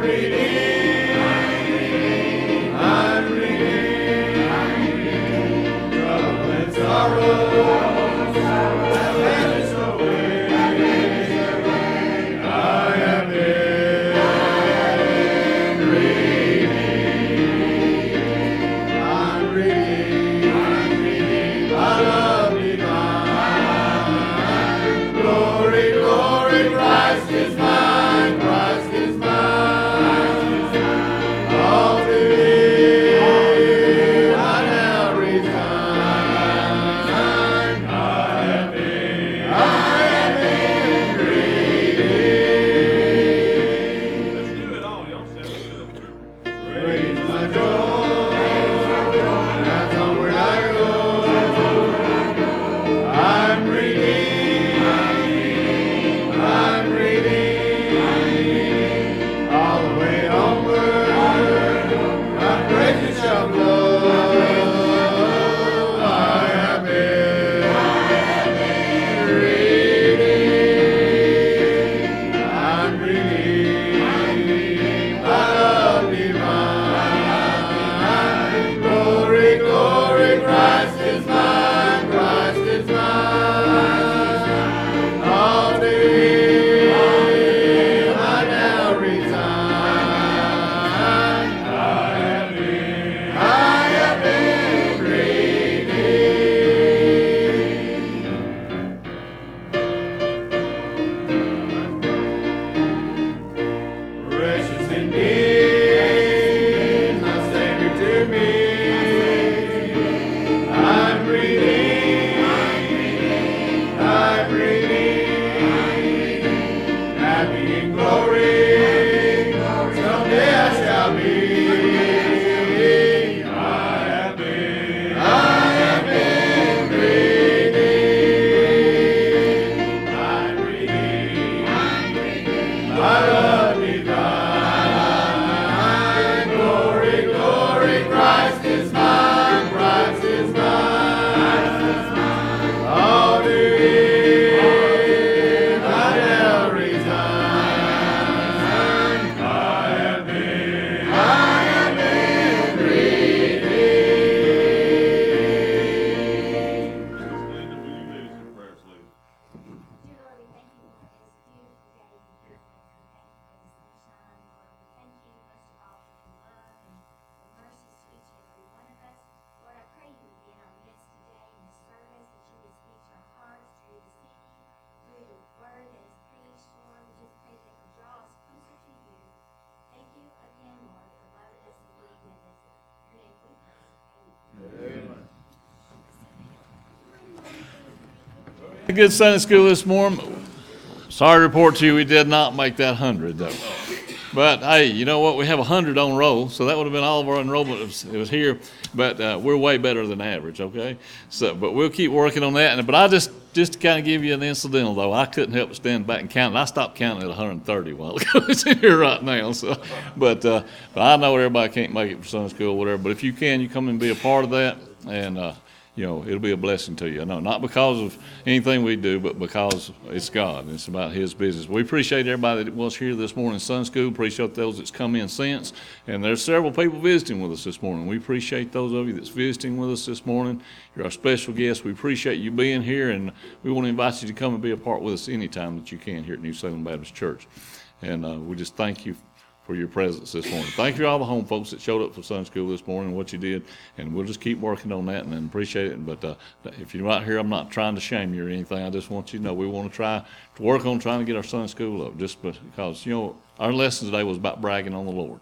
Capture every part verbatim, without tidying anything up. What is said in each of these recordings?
A good Sunday school this morning. Sorry to report to you, we did not make that hundred though. But hey, you know what? We have a hundred on roll, so that would have been all of our enrollment. It was, it was here, but uh, we're way better than average. Okay, so but we'll keep working on that. And but I just just to kind of give you an incidental though, I couldn't help but stand back and count it. I stopped counting at one hundred thirty while ago. It's in here right now. So, but uh, but I know everybody can't make it for Sunday school or whatever. But if you can, you come and be a part of that, and. Uh, You know, it'll be a blessing to you. No, not because of anything we do, but because it's God. It's about His business. We appreciate everybody that was here this morning in Sunday school. Appreciate those that's come in since. And there's several people visiting with us this morning. We appreciate those of you that's visiting with us this morning. You're our special guests. We appreciate you being here, and we want to invite you to come and be a part with us anytime that you can here at New Salem Baptist Church. And uh, we just thank you for your presence this morning. Thank you to all the home folks that showed up for Sunday school this morning, what you did, and we'll just keep working on that and, and appreciate it. But uh, if you're right here, I'm not trying to shame you or anything. I just want you to know we want to try to work on trying to get our Sunday school up, just because, you know, our lesson today was about bragging on the Lord.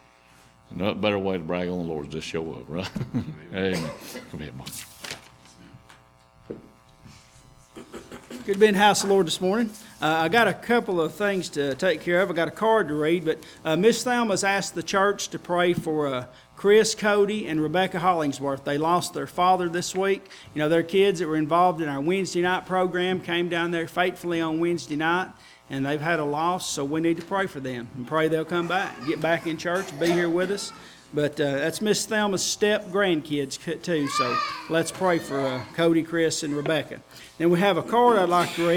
No better way to brag on the Lord is just show up, right? Amen. Come here, Mom. Good to be in the house of the Lord this morning. Uh, I got a couple of things to take care of. I got a card to read, but uh, Miss Thelma's asked the church to pray for uh, Chris Cody and Rebecca Hollingsworth. They lost their father this week. You know, their kids that were involved in our Wednesday night program came down there faithfully on Wednesday night, and they've had a loss, so we need to pray for them and pray they'll come back, get back in church, be here with us. But uh, that's Miss Thelma's step grandkids too, so let's pray for uh, Cody, Chris, and Rebecca. Then we have a card I'd like to read.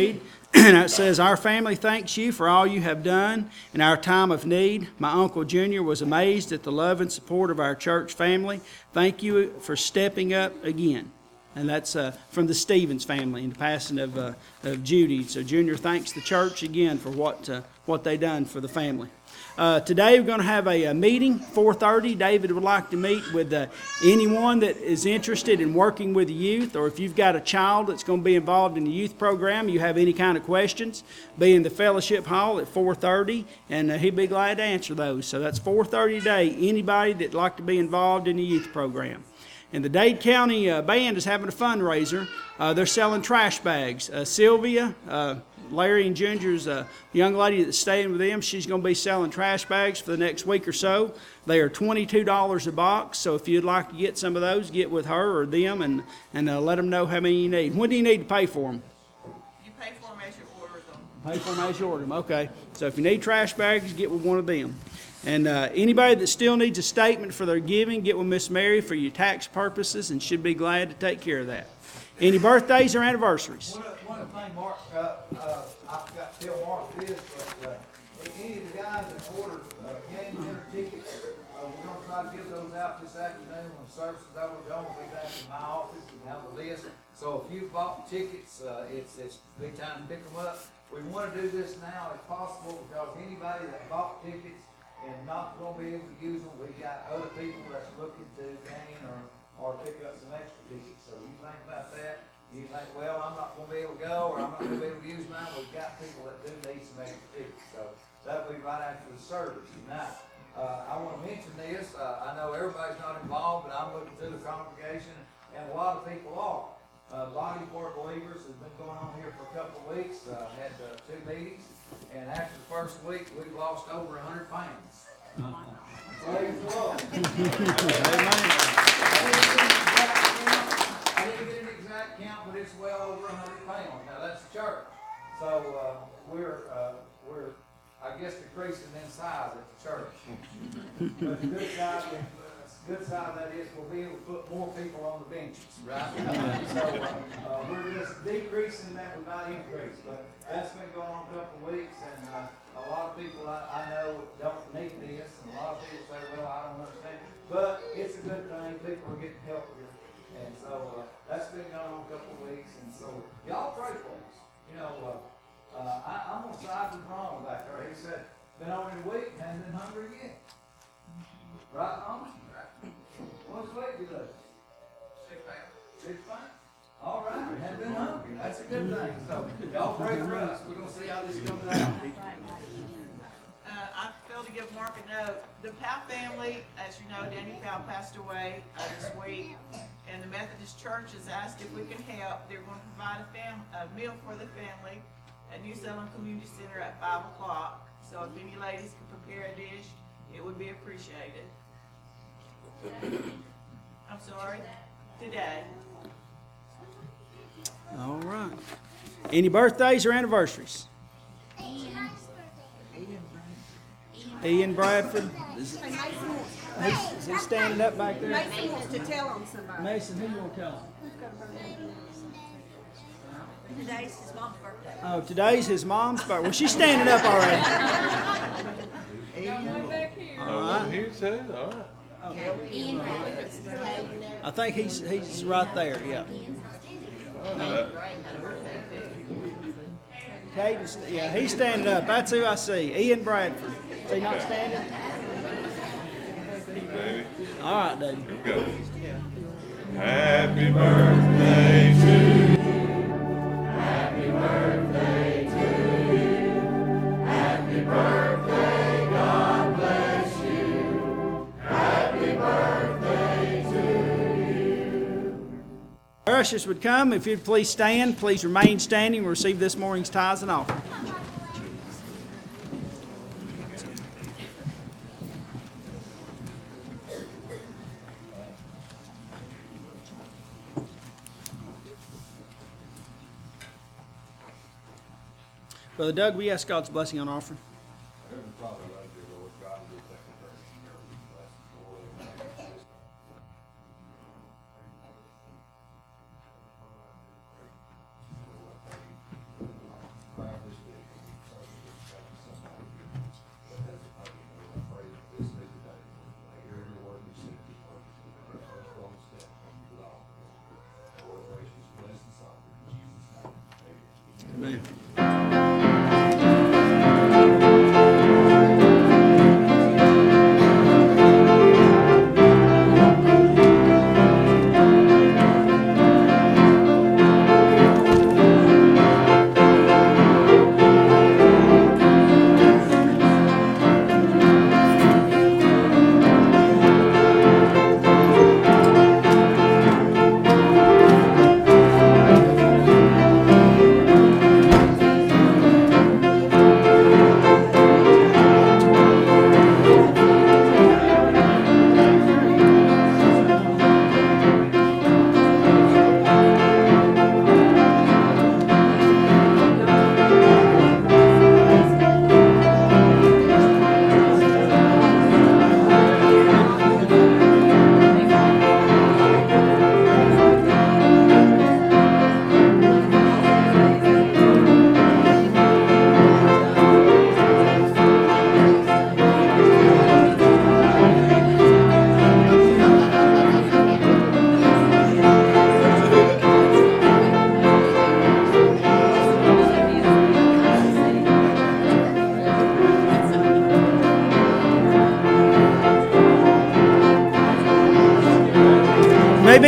And it says, "Our family thanks you for all you have done in our time of need. My Uncle Junior was amazed at the love and support of our church family. Thank you for stepping up again." And that's uh, from the Stevens family in the passing of, uh, of Judy. So Junior thanks the church again for what uh, what they done for the family. Uh, today we're going to have a, a meeting, four thirty. David would like to meet with uh, anyone that is interested in working with the youth, or if you've got a child that's going to be involved in the youth program, you have any kind of questions, be in the fellowship hall at four thirty, and uh, he'd be glad to answer those. So that's four thirty today, anybody that'd like to be involved in the youth program. And the Dade County uh, Band is having a fundraiser. Uh, they're selling trash bags. Uh, Sylvia, uh, Larry and Ginger's uh, young lady that's staying with them, she's going to be selling trash bags for the next week or so. They are twenty-two dollars a box, so if you'd like to get some of those, get with her or them and, and uh, let them know how many you need. When do you need to pay for them? You pay for them as you order them. Pay for them as you order them, okay. So if you need trash bags, get with one of them. And uh, anybody that still needs a statement for their giving, get with Miss Mary for your tax purposes and should be glad to take care of that. Any birthdays or anniversaries? One, one thing, Mark, uh, uh, I forgot to tell Mark this, but, uh, any of the guys that ordered, uh, game dinner tickets, uh, we're gonna try to give those out this afternoon when service is over. John will be back in my office and have a list. So if you bought tickets, uh, it's, it's a big time to pick them up. We wanna do this now if possible, because anybody that bought tickets and not gonna be able to use them, we got other people that's looking to gain or, or pick up some extra tickets. So you think about that. You think, well, I'm not gonna be able to go, or I'm not gonna be able to use mine. We've got people that do need some extra tickets. So that'll be right after the service. Now, uh, I wanna mention this. Uh, I know everybody's not involved, but I'm looking through the congregation, and a lot of people are. Uh, Body for Believers has been going on here for a couple of weeks. Uh, had uh, two meetings, and after the first week, we've lost over a hundred pounds. Praise the Lord. I didn't get an exact count, but it's well over a hundred pounds. Now that's the church. So uh, we're uh, we're I guess decreasing in size at the church. But the good side, the good side of that is we'll be able to put more people on the benches, right? So uh, uh, we're just decreasing that, we're not increasing. But that's been going on a couple of weeks, and uh, a lot of people I, I know don't need this, and a lot of people say, well, I don't understand. But it's a good thing. People are getting healthier. And so uh, that's been going on a couple of weeks, and so y'all pray for us. You know, uh, uh, I, I'm on side with Ron back there. He said, been on in a week and hasn't been hungry yet. Right, Ron? What's the weight you lose? Six pounds. Six pounds? All right, hasn't been hungry. That's a good thing. So y'all pray for us. We're gonna see how this comes out. Uh, I failed to give Mark a note. The Powell family, as you know, Danny Powell passed away uh, this week, and the Methodist Church has asked if we can help. They're going to provide a, fam- a meal for the family at New Salem Community Center at five o'clock. So if any ladies can prepare a dish, it would be appreciated. I'm sorry, today. All right. Any birthdays or anniversaries? Ian Bradford. Is, he's, is he standing up back there? Mason wants to tell on somebody. Mason, who you gonna tell him? Today's his mom's birthday. Oh, today's his mom's birthday. Well, she's standing up already. All right. He said, all right. I think he's he's right there. Yeah. Caden's, yeah, he's standing up. That's who I see. Ian Bradford. Is he not standing? Baby. All right, David. Here we go. Happy birthday to you. Happy birthday to you. Happy birthday, God bless you. Happy birthday to you. Our ushers would come. If you'd please stand, please remain standing. We'll receive this morning's tithes and offering. Brother Doug, we ask God's blessing on offering.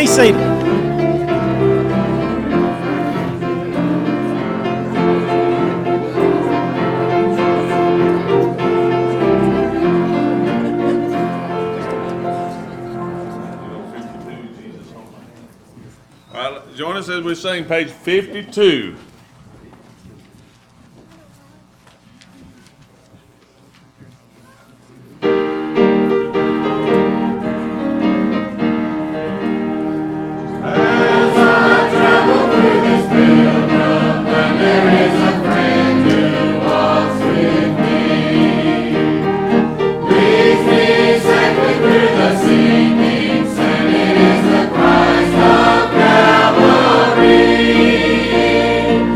be seated. All right, join us as we sing page fifty-two. Calvary.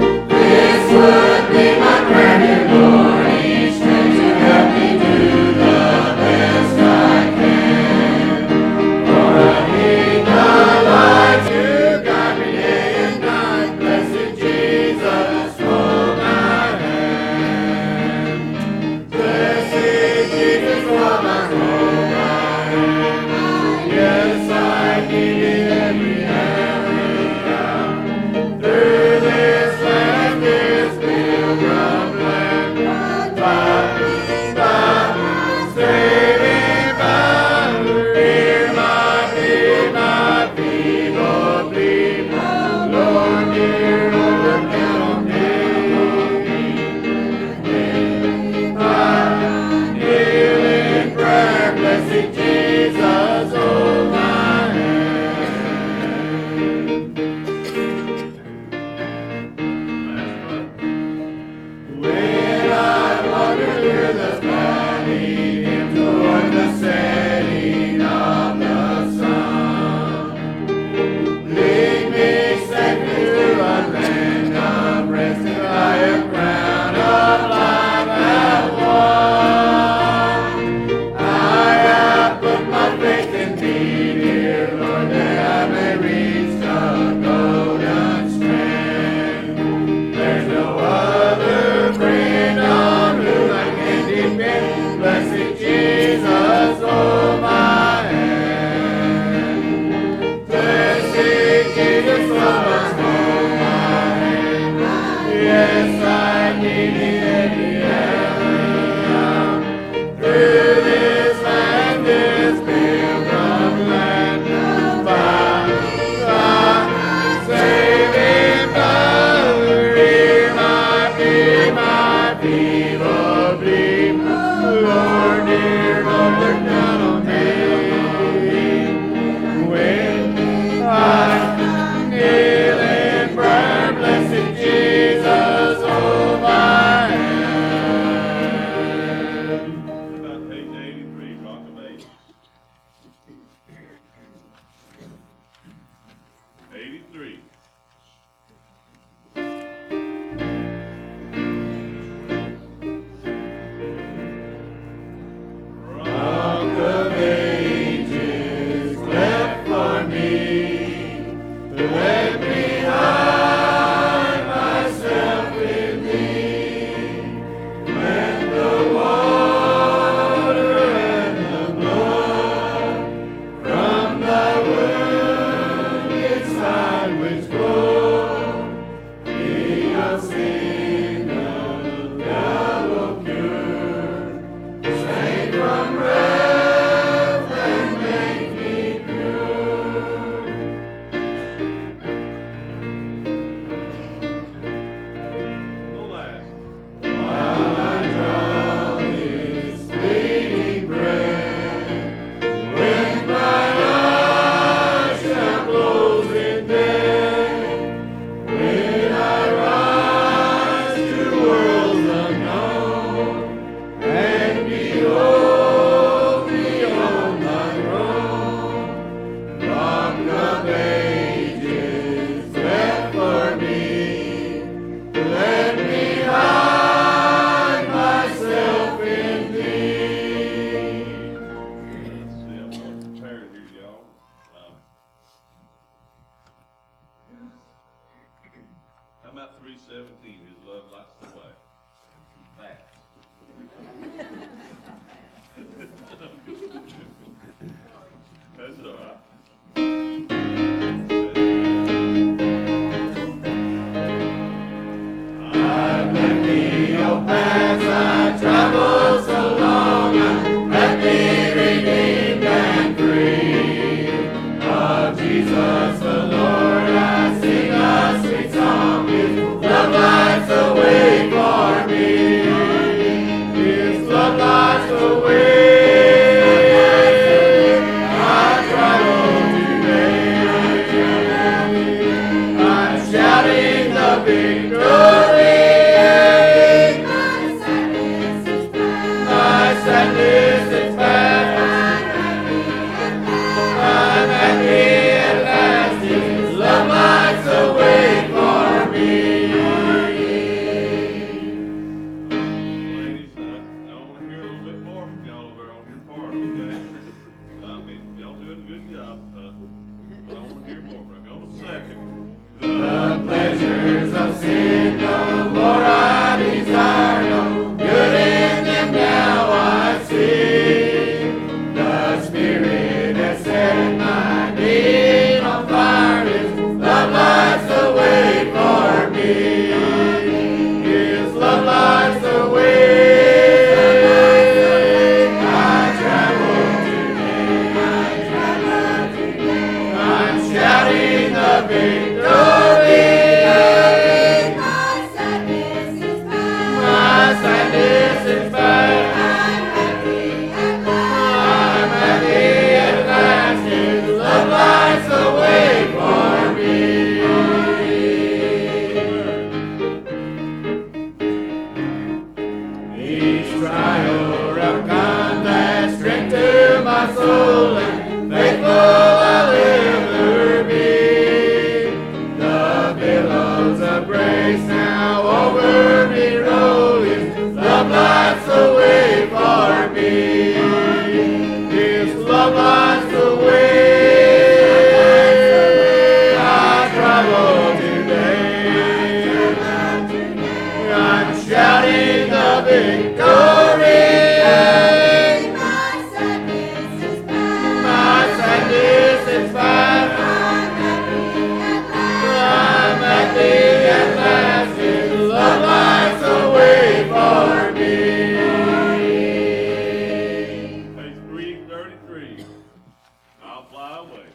Page three thirty-three. I'll fly away.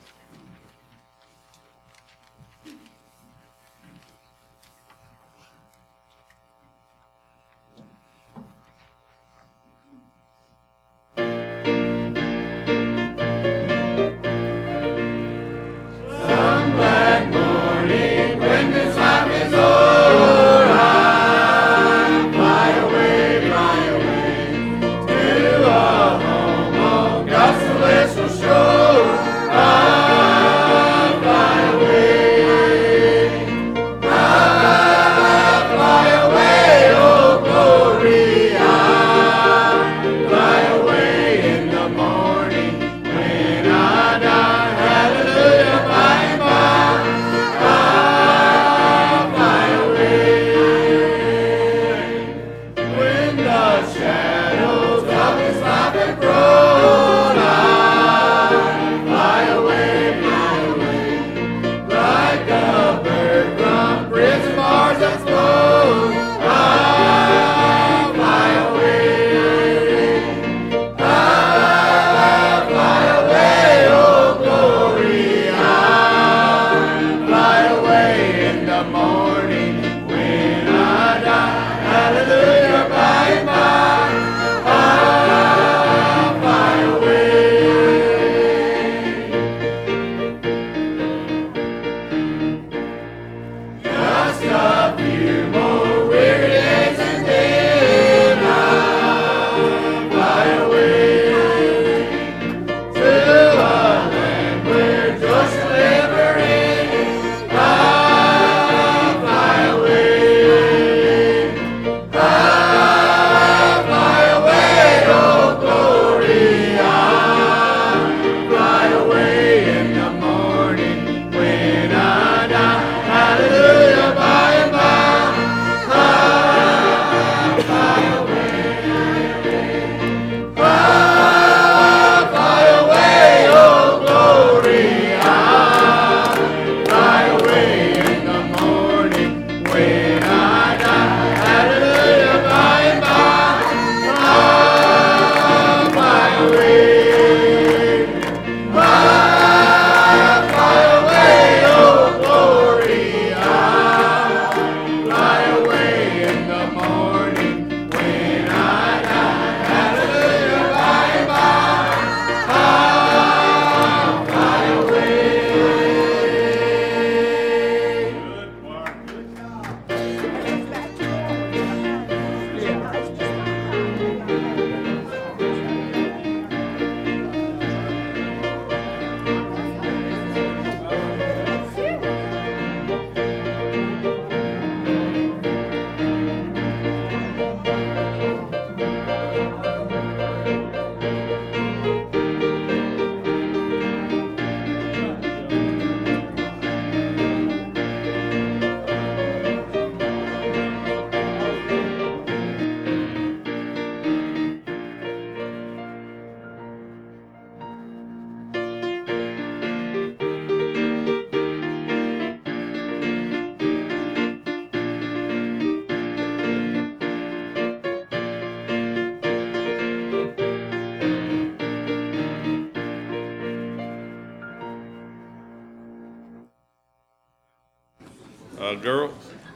Uh, girl,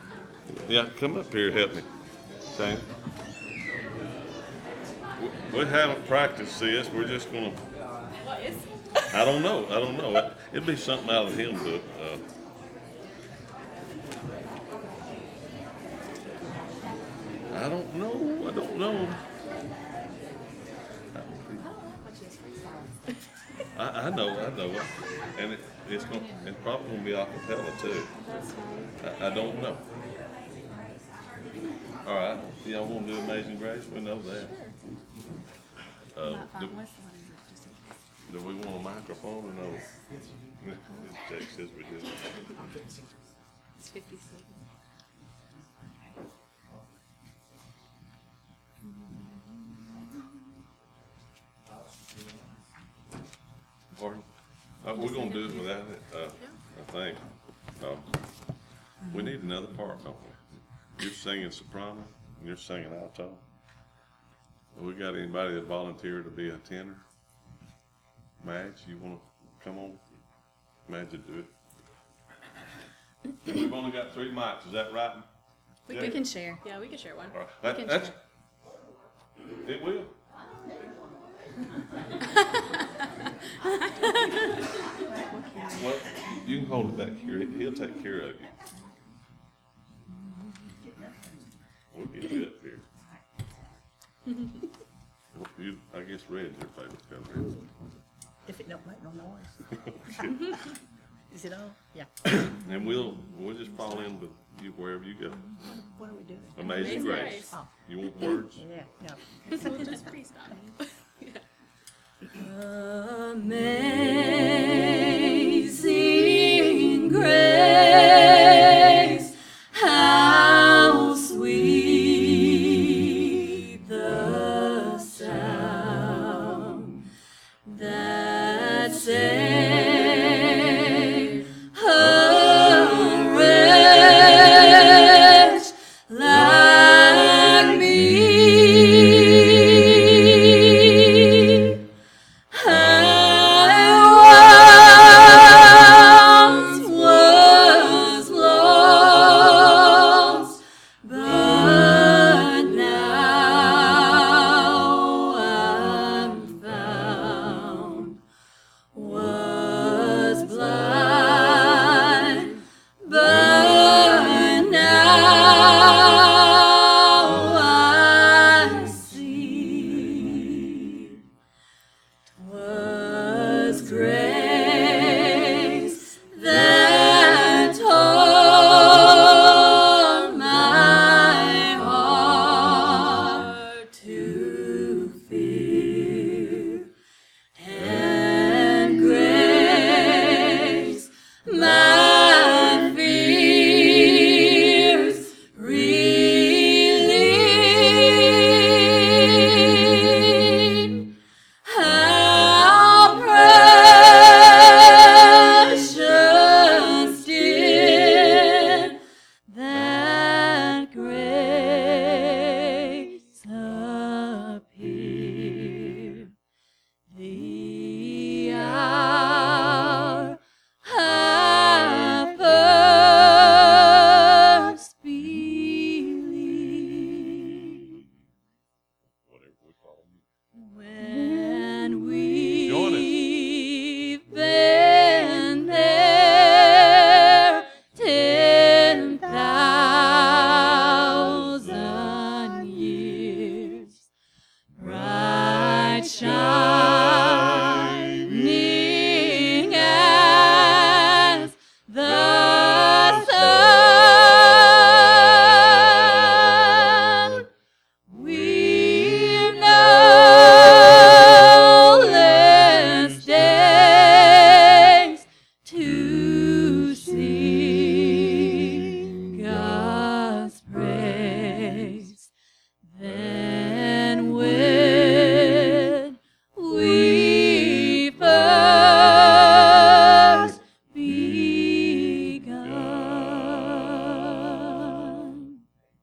yeah, come up here, help me. Sam. We we haven't practiced this, we're just gonna, What is? I don't know, I don't know. It- It'd be something out of the hymn book. uh, I don't know, I don't know. I, I know, I know it. And it, it's gonna, it's probably gonna be acapella too. That's fine. I, I don't know. All right, y'all wanna do Amazing Grace? We know that. Uh, Might do, find Westlawn is it just in case. do we want a microphone or no? Jake says we do. It's fifty-six. Pardon? Uh, we're gonna do it without it, uh, I think. Uh, we need another part, don't we? You're singing soprano, and you're singing alto. We got anybody that volunteered to be a tenor? Madge, you wanna come on? Madge would do it. And we've only got three mics, is that right? We, Yeah. we can share. Yeah, we can share one. All right. We That, can that's, share. it will. Well, you can hold it back here, he'll take care of you. We'll get you up here. Well, you, I guess red's your favorite color. If it don't make no noise. Is it on? Yeah. And we'll, we'll just fall in with you wherever you go. What are we doing? Amazing Amazing Grace. Grace. Oh, You want words? yeah, no. We'll just freestyle. Amazing grace, how sweet the sound that saved a wretch like me. The